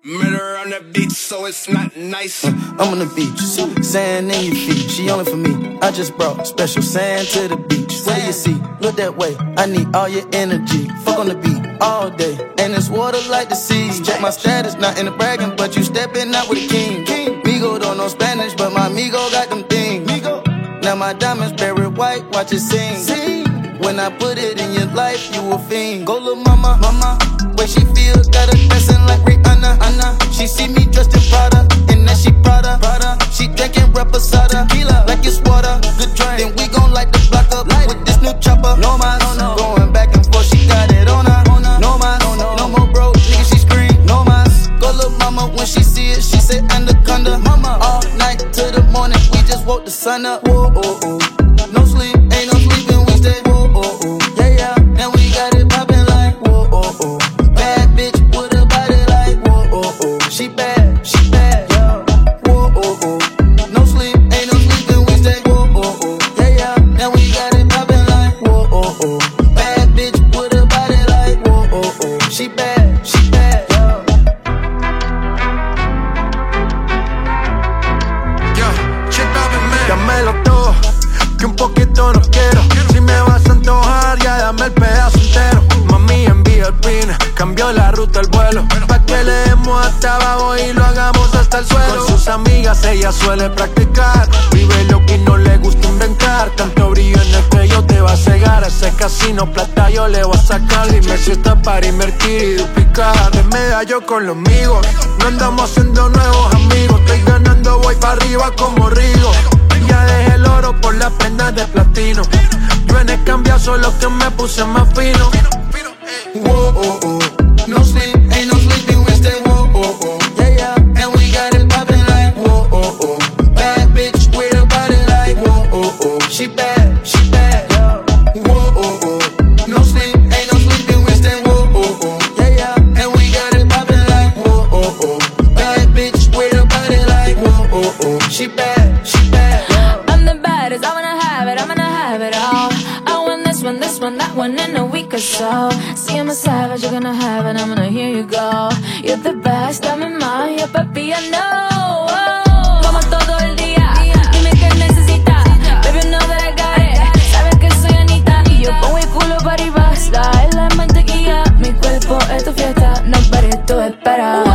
Murder on the beach, so it's not nice. I'm on the beach, sand in your feet. She only for me. I just brought special sand to the beach. What do you see? Look that way. I need all your energy. Fuck on the beat all day, and it's water like the sea. Check my status, not in the bragging, but you stepping out with a king. Migo don't know Spanish, but my Migo got them things. Now my diamonds buried white, watch it sing. When I put it in your life, you a fiend. Go little mama, where she feel, got her dressing like Rihanna. She see me dressed in Prada, and then she Prada. She drinking Reposada, like it's water. Good drink, then we gon' light the block up with this new chopper. No mas, going back and forth, she got it on her. No mas, no more broke, nigga, she scream. No mas, go little mama, when she see it, she say anaconda. All night till the morning, we just woke the sun up. Whoa, oh, oh. No sleep, ain't no sleeping, we stay. Whoa, oh, oh. Yeah, and we got it poppin' like whoa, oh, oh. Bad bitch with a body like whoa, oh, oh. She bad, yeah. Whoa, oh, oh. No sleep, ain't no sleeping, we stay. Whoa, oh, oh. Yeah, and we got it poppin' like whoa, oh, oh. Bad bitch with a body like whoa, oh, oh. She bad, yeah. Dámelo todo, que un poquito no quiero. Si me vas a antojar, ya dame el pedazo entero. Mami, envía el pin, cambió la ruta el vuelo. Pa' que le demos hasta abajo y lo hagamos hasta el suelo. Con sus amigas ella suele practicar. Vive lo que no le gusta inventar. Tanto brillo en el cuello te va a cegar. Ese casino plata yo le voy a sacar. Dime si está para invertir y duplicar. De medallo con los amigos, no andamos haciendo nuevos amigos. Estoy ganando, voy para arriba como Rigo. Ya dejé el oro por las prendas de platino. Yo en el cambio solo que me puse más fino. Whoa, oh, oh. No sleep, ain't no sleeping, we stay. Whoa, oh, oh. Yeah, and we got it poppin' like whoa, oh, oh. Bad bitch with a body like whoa, oh, oh. She bad, yeah. Whoa, oh, oh. No sleep, ain't no sleeping, we stay. Whoa, oh, oh. Yeah, and we got it poppin' like whoa, oh, oh. Bad bitch with a body like whoa, oh, oh. She bad. I'm the baddest, I wanna have it all. I want this one, that one in a week or so. See, I'm a savage, you're gonna have it, I'm gonna hear you go. You're the best, dame más, yeah, papi, I know. Como todo el día, dime qué necesitas. Baby, know that I got it, sabes que soy Anita. Y yo pongo el culo para arriba, está en la mantequilla. Mi cuerpo es tu fiesta, no pares, tú esperas.